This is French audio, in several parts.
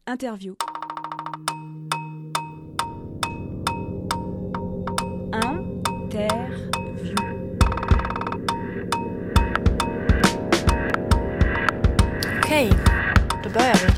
Interview. Interview. Okej, då börjar vi.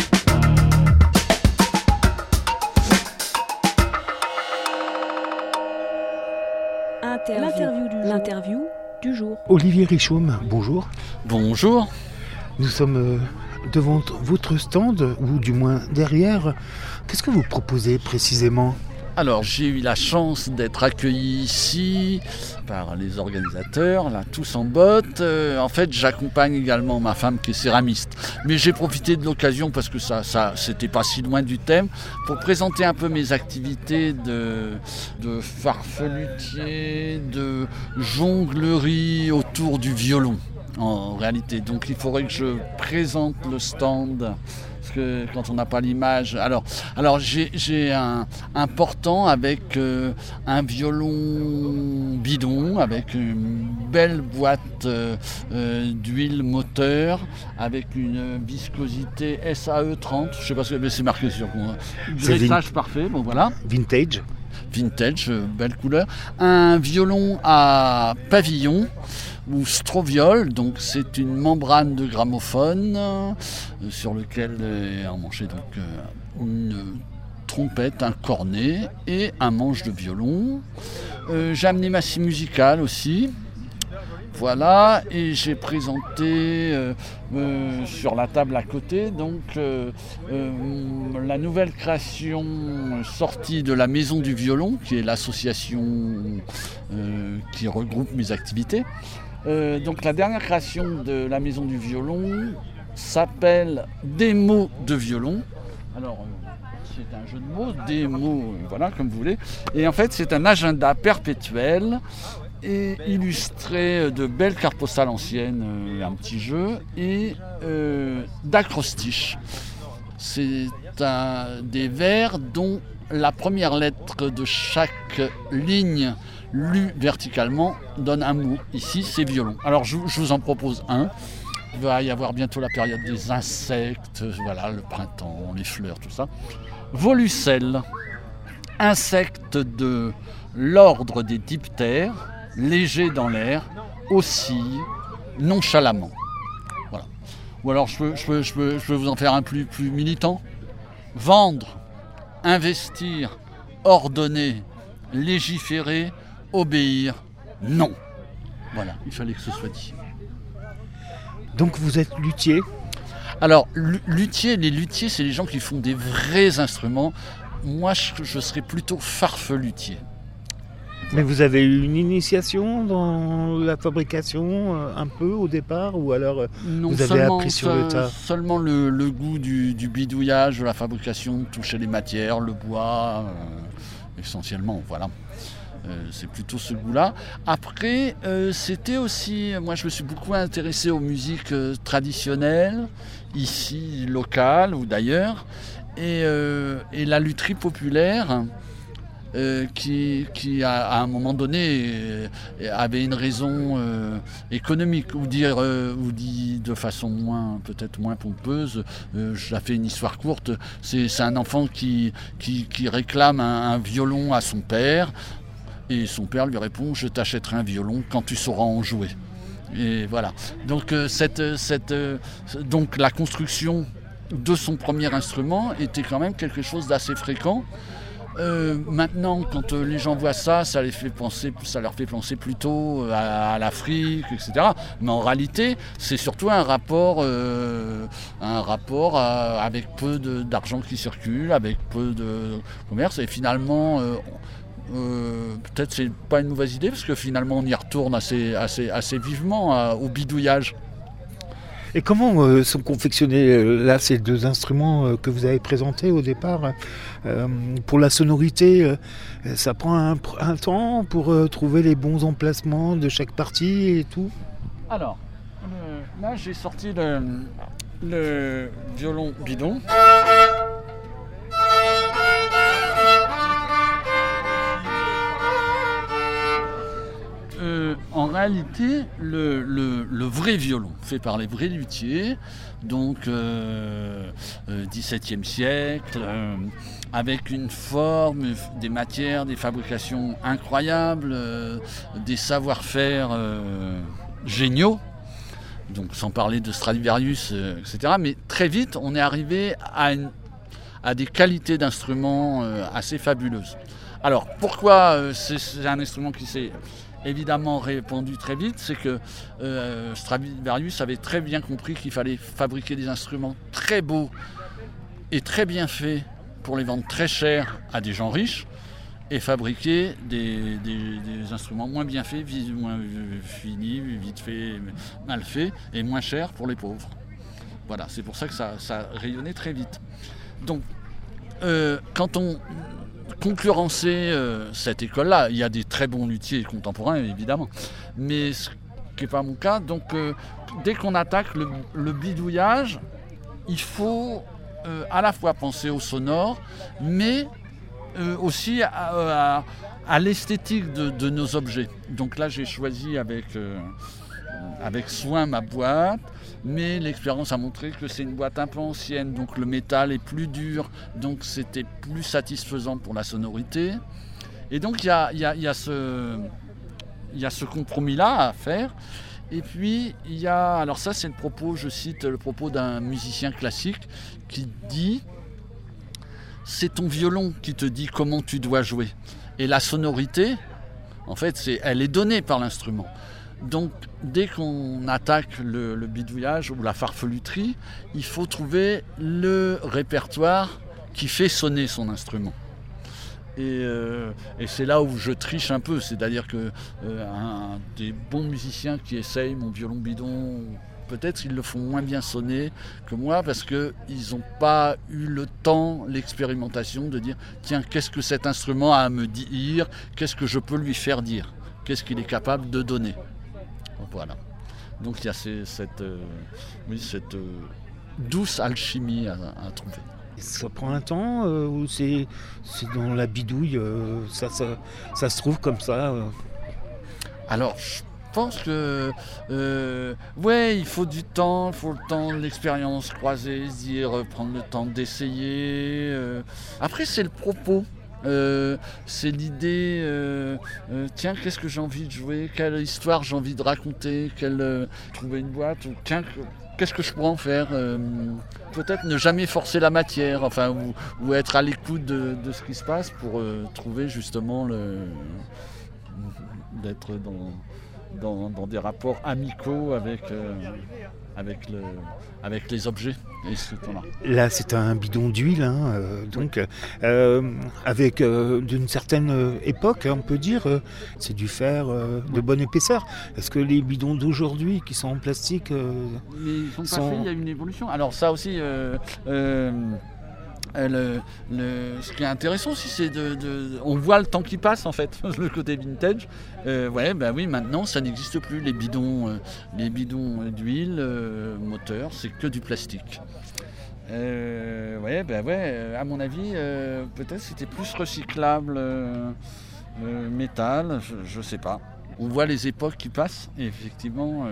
L'interview du jour. Olivier Richoum, bonjour. Bonjour. Nous sommes devant votre stand, ou du moins derrière. Qu'est-ce que vous proposez précisément ? Alors, j'ai eu la chance d'être accueilli ici par les organisateurs, là, tous en botte. En fait, j'accompagne également ma femme qui est céramiste. Mais j'ai profité de l'occasion, parce que ça c'était pas si loin du thème, pour présenter un peu mes activités de farfelutier, de jonglerie autour du violon, en réalité. Donc, il faudrait que je présente le stand. Parce que quand on n'a pas l'image... Alors j'ai un portant avec un violon bidon, avec une belle boîte d'huile moteur, avec une viscosité SAE 30, je ne sais pas ce que c'est marqué sur quoi. Dressage parfait, bon voilà. Vintage, belle couleur. Un violon à pavillon ou stroviol, donc c'est une membrane de gramophone sur lequel est emmanché donc une trompette, un cornet et un manche de violon. J'ai amené ma scie musicale aussi. Voilà, et j'ai présenté sur la table à côté donc la nouvelle création sortie de la Maison du Violon, qui est l'association qui regroupe mes activités. Donc la dernière création de la Maison du Violon s'appelle Des mots de violon. Alors c'est un jeu de mots, des mots, voilà, comme vous voulez. Et en fait c'est un agenda perpétuel et illustré de belles cartes postales anciennes, un petit jeu, et d'acrostiches. C'est des vers dont la première lettre de chaque ligne lue verticalement donne un mot. Ici, c'est violon. Alors, je vous en propose un. Il va y avoir bientôt la période des insectes, voilà, le printemps, les fleurs, tout ça. Volucelle, insecte de l'ordre des diptères, léger dans l'air, oscille, nonchalamment. Voilà. Ou alors je peux vous en faire un plus militant. Vendre, investir, ordonner, légiférer, obéir, non. Voilà, il fallait que ce soit dit. Donc vous êtes luthier ? Alors, les luthiers, c'est les gens qui font des vrais instruments. Moi, je serais plutôt farfelutier. Mais vous avez eu une initiation dans la fabrication un peu au départ, ou alors non, vous avez appris sur le tas ? Seulement le goût du bidouillage, de la fabrication, toucher les matières, le bois, essentiellement, voilà. C'est plutôt ce goût-là. Après, c'était aussi... Moi, je me suis beaucoup intéressé aux musiques traditionnelles, ici, locales ou d'ailleurs, et la lutherie populaire... qui à un moment donné avait une raison économique, ou dit de façon peut-être moins pompeuse. Je la fais une histoire courte. C'est un enfant qui réclame un violon à son père, et son père lui répond: je t'achèterai un violon quand tu sauras en jouer. Et voilà. Donc donc la construction de son premier instrument était quand même quelque chose d'assez fréquent. Maintenant, quand les gens voient ça, ça leur fait penser plutôt à l'Afrique, etc. Mais en réalité, c'est surtout un rapport avec peu d'argent qui circule, avec peu de commerce. Et finalement, peut-être c'est pas une mauvaise idée, parce que finalement on y retourne assez vivement au bidouillage. Et comment sont confectionnés là ces deux instruments que vous avez présentés au départ ? Pour la sonorité, ça prend un temps pour trouver les bons emplacements de chaque partie et tout ? Alors, là j'ai sorti le violon bidon. En réalité, le vrai violon, fait par les vrais luthiers, donc XVIIe siècle, avec une forme, des matières, des fabrications incroyables, des savoir-faire géniaux, donc sans parler de Stradivarius, etc. Mais très vite, on est arrivé à des qualités d'instruments assez fabuleuses. Alors, pourquoi c'est un instrument qui s'est évidemment répandu très vite, c'est que Stradivarius avait très bien compris qu'il fallait fabriquer des instruments très beaux et très bien faits pour les vendre très cher à des gens riches, et fabriquer des instruments moins bien faits, moins finis, vite faits, mal faits, et moins chers pour les pauvres. Voilà, c'est pour ça que ça rayonnait très vite. Donc, quand on concurrençait cette école-là, il y a des très bons luthiers contemporains, évidemment, mais ce qui n'est pas mon cas. Donc, dès qu'on attaque le bidouillage, il faut à la fois penser au sonore, mais aussi à l'esthétique de nos objets. Donc là, j'ai choisi avec soin ma boîte, mais l'expérience a montré que c'est une boîte un peu ancienne, donc le métal est plus dur, donc c'était plus satisfaisant pour la sonorité. Et donc il y a ce compromis-là à faire. Et puis il y a, alors ça c'est le propos, je cite le propos d'un musicien classique qui dit: c'est ton violon qui te dit comment tu dois jouer. Et la sonorité, en fait, elle est donnée par l'instrument. Donc, dès qu'on attaque le bidouillage ou la farfeluterie, il faut trouver le répertoire qui fait sonner son instrument. Et c'est là où je triche un peu, c'est-à-dire que des bons musiciens qui essayent mon violon bidon, peut-être ils le font moins bien sonner que moi parce qu'ils n'ont pas eu le temps, l'expérimentation de dire tiens, qu'est-ce que cet instrument a à me dire, qu'est-ce que je peux lui faire dire, qu'est-ce qu'il est capable de donner. Voilà. Donc il y a cette douce alchimie à trouver. Ça prend un temps ou c'est dans la bidouille, ça se trouve comme ça Alors, je pense que il faut du temps, il faut le temps, l'expérience, croiser, se dire, prendre le temps d'essayer. Après, c'est le propos. C'est l'idée, tiens, qu'est-ce que j'ai envie de jouer, quelle histoire j'ai envie de raconter, trouver une boîte, ou tiens, qu'est-ce que je pourrais en faire, peut-être ne jamais forcer la matière, enfin, ou être à l'écoute de ce qui se passe pour trouver justement d'être dans des rapports amicaux avec les objets. Et ce temps-là. Là, c'est un bidon d'huile, donc avec d'une certaine époque, on peut dire, c'est du fer de bonne épaisseur. Est-ce que les bidons d'aujourd'hui qui sont en plastique mais ils sont pas faits, il y a une évolution. Alors ça aussi, ce qui est intéressant aussi, c'est on voit le temps qui passe en fait, le côté vintage. Oui, maintenant ça n'existe plus. Les bidons d'huile, moteur, c'est que du plastique. À mon avis, peut-être c'était plus recyclable, métal, je sais pas. On voit les époques qui passent et effectivement,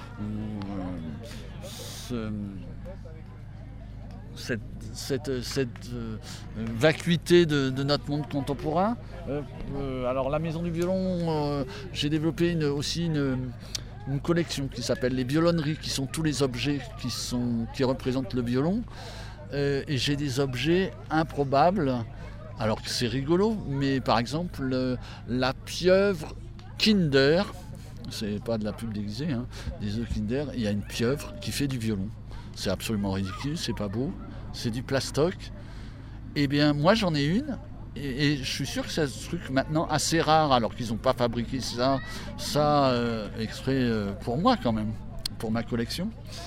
cette vacuité de notre monde contemporain. Alors la Maison du Violon, j'ai développé aussi une collection qui s'appelle les violonneries, qui sont tous les objets qui représentent le violon. Et j'ai des objets improbables, alors que c'est rigolo, mais par exemple la pieuvre Kinder, c'est pas de la pub déguisée, des œufs Kinder, il y a une pieuvre qui fait du violon. C'est absolument ridicule, c'est pas beau, c'est du plastoc. Eh bien, moi j'en ai une, et je suis sûr que c'est un truc maintenant assez rare, alors qu'ils n'ont pas fabriqué ça exprès pour moi quand même, pour ma collection.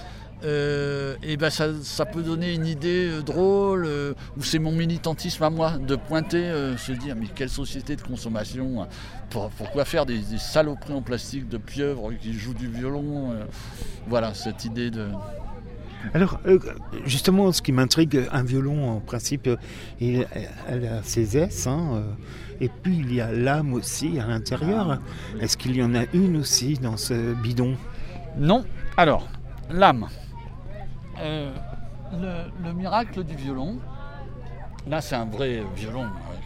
Ça peut donner une idée drôle, ou c'est mon militantisme à moi, de pointer, se dire mais quelle société de consommation, pourquoi faire des saloperies en plastique de pieuvres qui jouent du violon, voilà, cette idée Alors, justement, ce qui m'intrigue, un violon, en principe, elle a ses S, et puis il y a l'âme aussi à l'intérieur. Est-ce qu'il y en a une aussi dans ce bidon? Non. Alors, l'âme. Le miracle du violon. Là, c'est un vrai violon.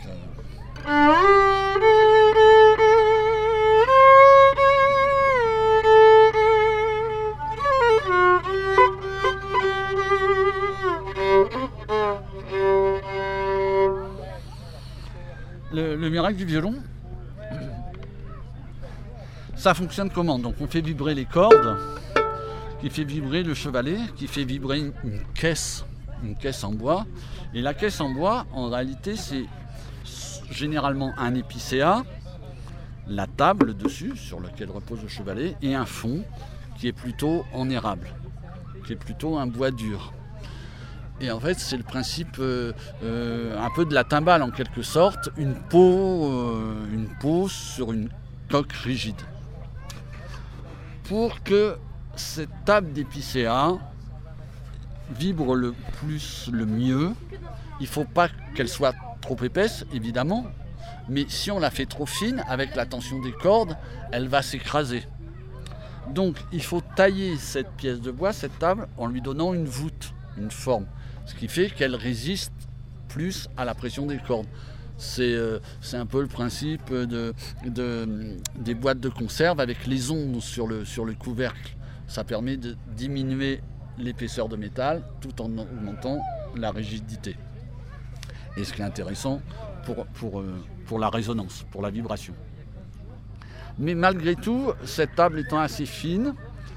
Le miracle du violon, ça fonctionne comment? Donc on fait vibrer les cordes, qui fait vibrer le chevalet, qui fait vibrer une caisse en bois. Et la caisse en bois, en réalité, c'est généralement un épicéa, la table dessus, sur laquelle repose le chevalet, et un fond qui est plutôt en érable, qui est plutôt un bois dur. Et en fait, c'est le principe un peu de la timbale en quelque sorte, une peau sur une coque rigide. Pour que cette table d'épicéa vibre le plus, le mieux, il ne faut pas qu'elle soit trop épaisse, évidemment, mais si on la fait trop fine, avec la tension des cordes, elle va s'écraser. Donc, il faut tailler cette pièce de bois, cette table, en lui donnant une voûte, une forme. Ce qui fait qu'elle résiste plus à la pression des cordes. C'est un peu le principe des boîtes de conserve avec les ondes sur le couvercle. Ça permet de diminuer l'épaisseur de métal tout en augmentant la rigidité. Et ce qui est intéressant pour la résonance, pour la vibration. Mais malgré tout, cette table étant assez fine,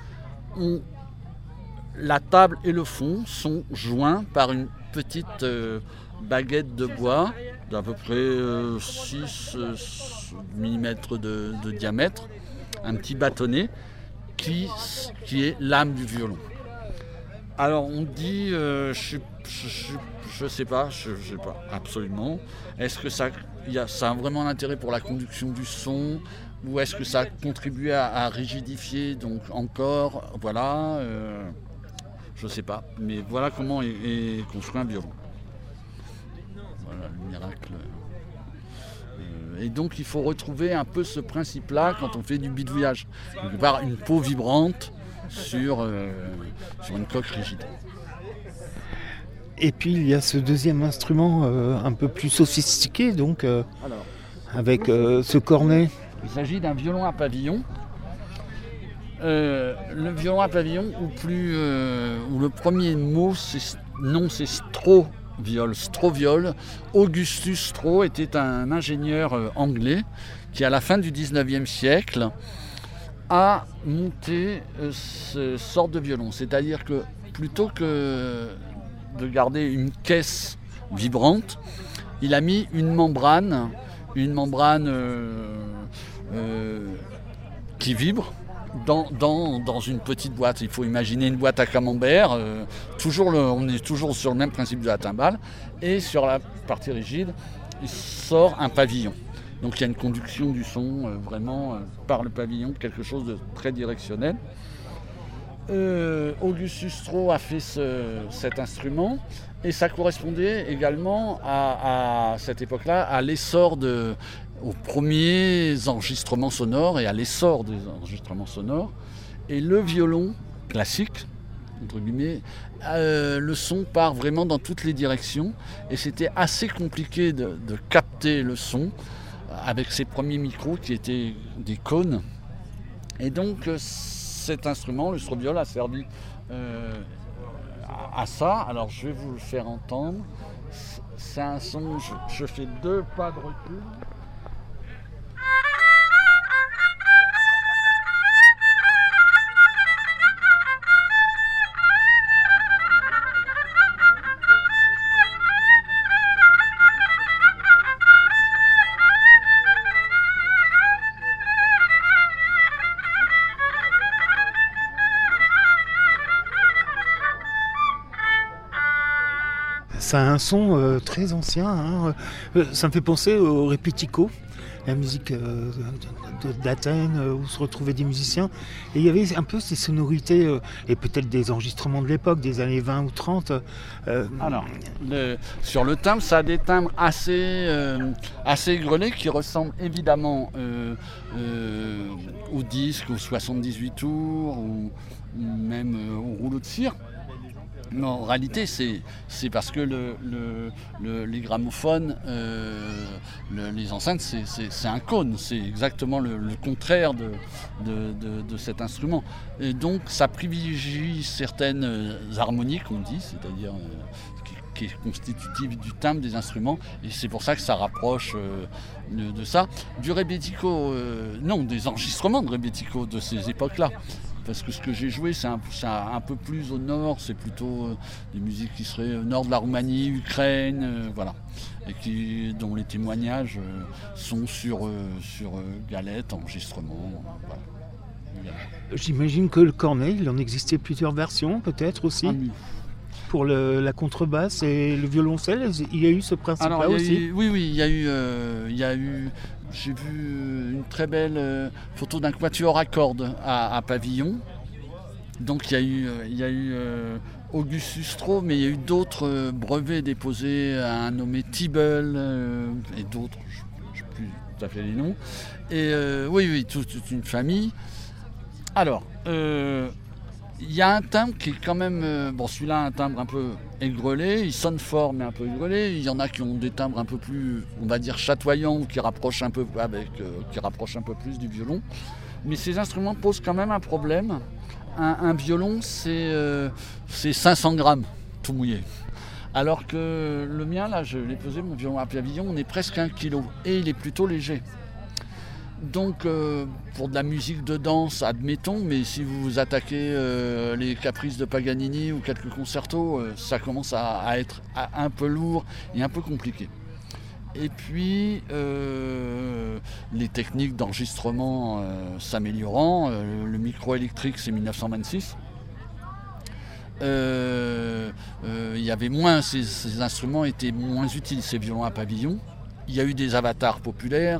la table et le fond sont joints par une petite baguette de bois d'à peu près 6 mm de diamètre, un petit bâtonnet qui est l'âme du violon. Alors on dit, je sais pas absolument, est-ce que ça a vraiment un intérêt pour la conduction du son, ou est-ce que ça contribue à rigidifier, donc encore, voilà, je sais pas, mais voilà comment est construit un violon. Voilà le miracle. Et donc il faut retrouver un peu ce principe-là quand on fait du bidouillage. Quelque part, une peau vibrante sur une coque rigide. Et puis il y a ce deuxième instrument un peu plus sophistiqué, donc avec ce cornet. Il s'agit d'un violon à pavillon. Le violon à pavillon, où le premier mot, c'est Stroviol. Augustus Stroh était un ingénieur anglais qui, à la fin du 19e siècle, a monté ce sorte de violon. C'est-à-dire que plutôt que de garder une caisse vibrante, il a mis une membrane qui vibre dans une petite boîte. Il faut imaginer une boîte à camembert. On est toujours sur le même principe de la timbale. Et sur la partie rigide, il sort un pavillon. Donc il y a une conduction du son vraiment par le pavillon, quelque chose de très directionnel. Augustus Stroh a fait cet instrument, et ça correspondait également à cette époque-là à l'essor aux premiers enregistrements sonores et à l'essor des enregistrements sonores. Et le violon classique, entre guillemets, le son part vraiment dans toutes les directions, et c'était assez compliqué de capter le son avec ces premiers micros qui étaient des cônes. Et donc cet instrument, le strobiol, a servi à ça. Alors je vais vous le faire entendre. C'est un son, je fais 2 pas de recul. Ça a un son très ancien, hein. Ça me fait penser au répético, la musique d'Athènes, où se retrouvaient des musiciens. Et il y avait un peu ces sonorités, et peut-être des enregistrements de l'époque, des années 20 ou 30. Alors, sur le timbre, ça a des timbres assez grelés qui ressemblent évidemment au disque, aux 78 tours, ou même au rouleau de cire. Mais en réalité, c'est parce que les gramophones, les enceintes, c'est un cône. C'est exactement le contraire de cet instrument. Et donc, ça privilégie certaines harmoniques, on dit, c'est-à-dire qui est constitutive du timbre des instruments. Et c'est pour ça que ça rapproche de ça. Du rebetiko, non, des enregistrements de rebetiko de ces époques-là. Parce que ce que j'ai joué, c'est un peu plus au nord, c'est plutôt des musiques qui seraient au nord de la Roumanie, Ukraine, voilà. Et dont les témoignages sont sur galette, enregistrement. Voilà. J'imagine que le cornet, il en existait plusieurs versions, peut-être aussi. Pour la contrebasse et le violoncelle, il y a eu ce principe-là aussi. Oui, il y a eu. J'ai vu une très belle photo d'un quatuor à cordes à Pavillon. Donc il y a eu Augustus Stroh, mais il y a eu d'autres brevets déposés à un nommé Tibel et d'autres, je ne sais plus tout à fait les noms. Et oui, toute une famille. Alors, il y a un timbre qui est quand même... celui-là a un timbre un peu aigrelé, il sonne fort mais un peu aigrelé. Il y en a qui ont des timbres un peu plus, on va dire, chatoyants, qui rapprochent un peu plus du violon. Mais ces instruments posent quand même un problème. Un violon, c'est 500 grammes, tout mouillé. Alors que le mien, là, je l'ai posé, mon violon à pavillon, on est presque 1 kg. Et il est plutôt léger. Donc, pour de la musique de danse, admettons, mais si vous vous attaquez les caprices de Paganini ou quelques concertos, ça commence à être un peu lourd et un peu compliqué. Et puis, les techniques d'enregistrement s'améliorant, le micro électrique, c'est 1926. Il y avait moins, ces instruments étaient moins utiles, ces violons à pavillon. Il y a eu des avatars populaires.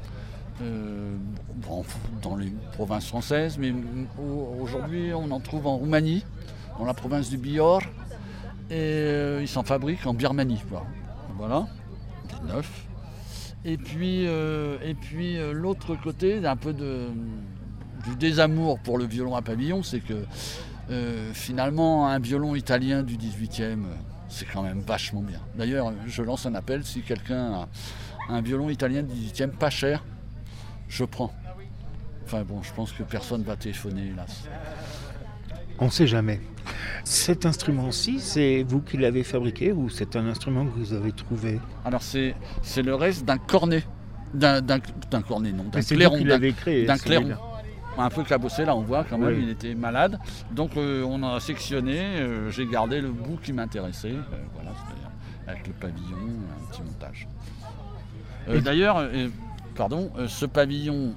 Dans les provinces françaises, mais aujourd'hui on en trouve en Roumanie, dans la province du Bihor, et ils s'en fabriquent en Birmanie. Voilà, des neufs. Et puis l'autre côté, un peu du désamour pour le violon à pavillon, c'est que finalement un violon italien du 18e, c'est quand même vachement bien. D'ailleurs, je lance un appel, si quelqu'un a un violon italien du 18e pas cher, je prends. Enfin bon, je pense que personne ne va téléphoner, hélas. On ne sait jamais. Cet instrument-ci, c'est vous qui l'avez fabriqué ou c'est un instrument que vous avez trouvé? Alors c'est le reste d'un cornet. D'un cornet, non, d'un c'est clairon. Vous qui l'avez créé, d'un clairon. Un peu cabossé, là on voit quand même, oui. Il était malade. Donc on en a sectionné, j'ai gardé le bout qui m'intéressait. Voilà, c'est-à-dire avec le pavillon, un petit montage. D'ailleurs, ce pavillon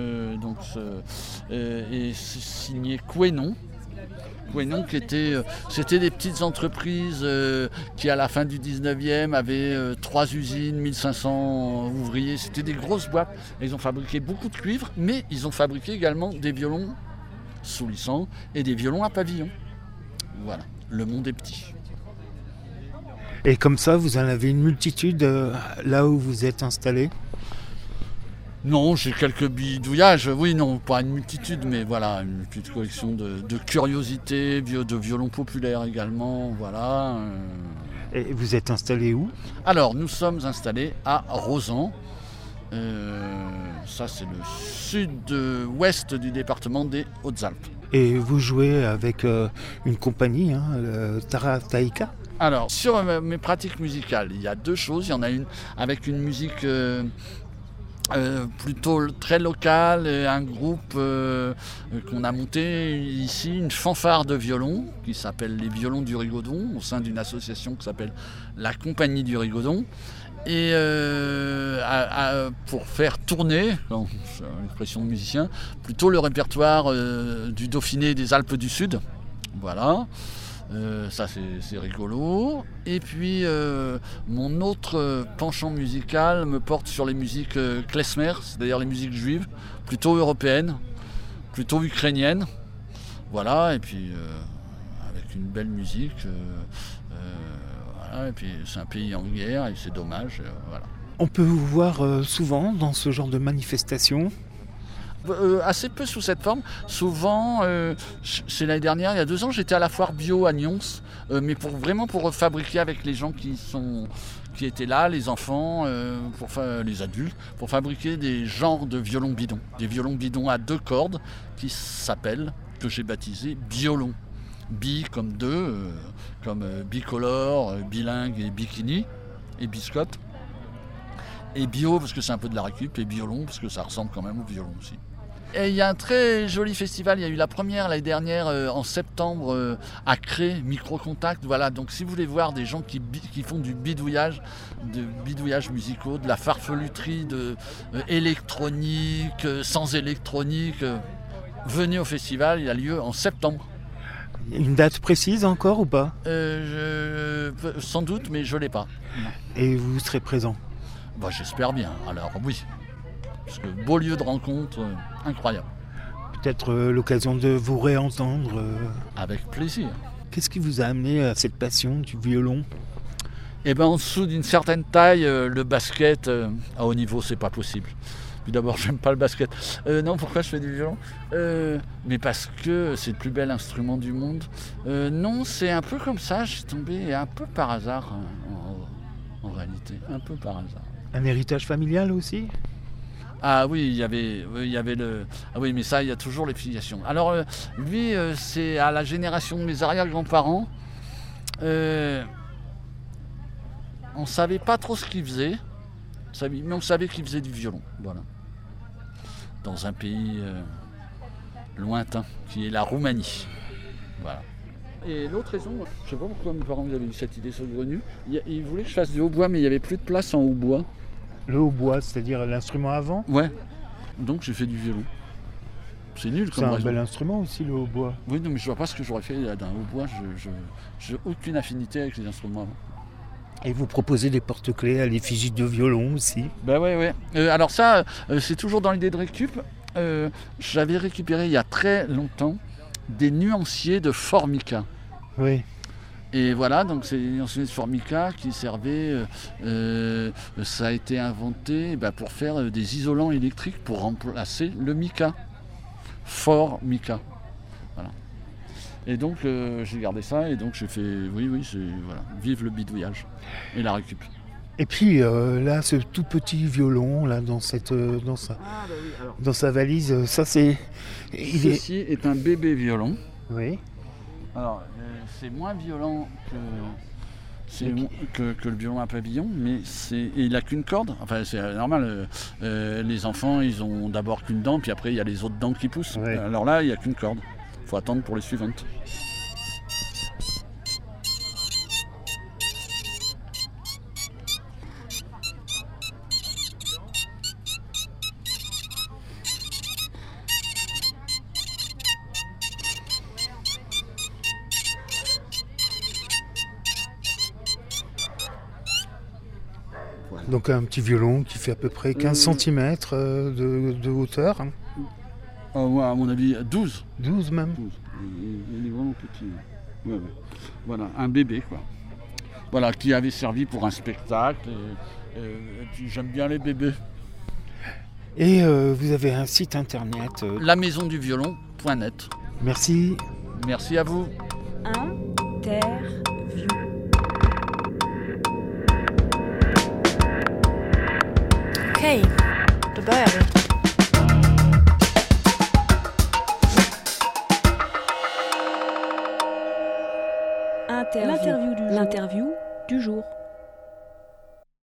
est signé Quénon. Quénon c'était des petites entreprises qui à la fin du 19e avaient 3 usines, 1500 ouvriers. C'était des grosses boîtes. Ils ont fabriqué beaucoup de cuivre, mais ils ont fabriqué également des violons soulissants et des violons à pavillon. Voilà, le monde est petit. Et comme ça, vous en avez une multitude là où vous êtes installé? Non, j'ai quelques bidouillages, oui, non, pas une multitude, mais voilà, une petite collection de curiosités, de violons populaires également, voilà. Et vous êtes installé où? Alors, nous sommes installés à Rozan, ça c'est le sud-ouest du département des Hautes-Alpes. Et vous jouez avec une compagnie, le Tara Taika? Alors, sur mes pratiques musicales, il y a 2 choses, il y en a une avec une musique... plutôt très local, un groupe qu'on a monté ici, une fanfare de violon qui s'appelle les Violons du Rigaudon, au sein d'une association qui s'appelle la Compagnie du Rigaudon, et pour faire tourner, c'est l'expression de musicien, plutôt le répertoire du Dauphiné et des Alpes du Sud, voilà. Ça c'est rigolo. Et puis mon autre penchant musical me porte sur les musiques klezmer, c'est-à-dire les musiques juives, plutôt européennes, plutôt ukrainiennes. Voilà, et puis avec une belle musique. Voilà, et puis c'est un pays en guerre et c'est dommage. Voilà. On peut vous voir souvent dans ce genre de manifestations. Assez peu sous cette forme. Souvent, c'est l'année dernière, il y a 2 ans, j'étais à la foire bio à Nyons, mais vraiment pour fabriquer avec les gens qui étaient là, les enfants, les adultes, pour fabriquer des genres de violons bidons. Des violons bidons à 2 cordes qui s'appellent, que j'ai baptisé biolon. Bi comme 2, comme bicolore, bilingue et bikini, et biscotte. Et bio parce que c'est un peu de la récup, et violon parce que ça ressemble quand même au violon aussi. Et il y a un très joli festival, il y a eu la première l'année dernière en septembre à Cré, Microcontact. Voilà, donc si vous voulez voir des gens qui font du bidouillage musicaux, de la farfeluterie électronique, sans électronique, venez au festival, il a lieu en septembre. Une date précise encore ou pas ? Sans doute, mais je ne l'ai pas. Et vous serez présent ? Bah, j'espère bien, alors oui. Parce que beau lieu de rencontre, incroyable. Peut-être l'occasion de vous réentendre. Avec plaisir. Qu'est-ce qui vous a amené à cette passion du violon ? Eh bien, en dessous d'une certaine taille, le basket à haut niveau, c'est pas possible. Puis d'abord, j'aime pas le basket. Non, pourquoi je fais du violon ? Mais parce que c'est le plus bel instrument du monde. Non, c'est un peu comme ça, j'ai tombé un peu par hasard, en réalité, un peu par hasard. Un héritage familial aussi ? Ah oui, il y avait le... Ah oui, mais ça, il y a toujours les filiations. Alors, lui, c'est à la génération de mes arrière-grands-parents. On ne savait pas trop ce qu'il faisait, mais on savait qu'il faisait du violon. Voilà. Dans un pays lointain, qui est la Roumanie. Voilà. Et l'autre raison, je ne sais pas pourquoi mes parents avaient eu cette idée saugrenue. Ils voulaient que je fasse du hautbois, mais il n'y avait plus de place en hautbois. Le hautbois, c'est-à-dire l'instrument avant ? Ouais. Donc j'ai fait du violon. C'est nul comme raison. raison. C'est un bel instrument aussi, le hautbois. Oui, non, mais je vois pas ce que j'aurais fait d'un hautbois. Je n'ai aucune affinité avec les instruments avant. Et vous proposez des porte-clés à l'effigie de violon aussi ? Ben ouais. Alors ça, c'est toujours dans l'idée de récup. J'avais récupéré il y a très longtemps des nuanciers de Formica. Oui. Et voilà, donc c'est des nuanciers de Formica qui servaient, ça a été inventé pour faire des isolants électriques pour remplacer le mica. Formica. Voilà. Et donc j'ai gardé ça et donc j'ai fait, oui, voilà, vive le bidouillage et la récup. Et puis là, ce tout petit violon là dans sa valise, ça c'est. Ceci est un bébé violon. Oui. Alors c'est moins violent que le violon à pavillon, mais il n'a qu'une corde. Enfin c'est normal. Les enfants ils ont d'abord qu'une dent, puis après il y a les autres dents qui poussent. Oui. Alors là il n'y a qu'une corde. Il faut attendre pour les suivantes. Donc un petit violon qui fait à peu près 15 cm de hauteur. À mon avis, 12. 12 même. 12. Il est vraiment petit. Ouais. Voilà, un bébé quoi. Voilà, qui avait servi pour un spectacle. Et puis j'aime bien les bébés. Et vous avez un site internet. lamaisonduviolon.net. Merci. Merci à vous. Interview. Okej, då börjar vi. L'interview du jour.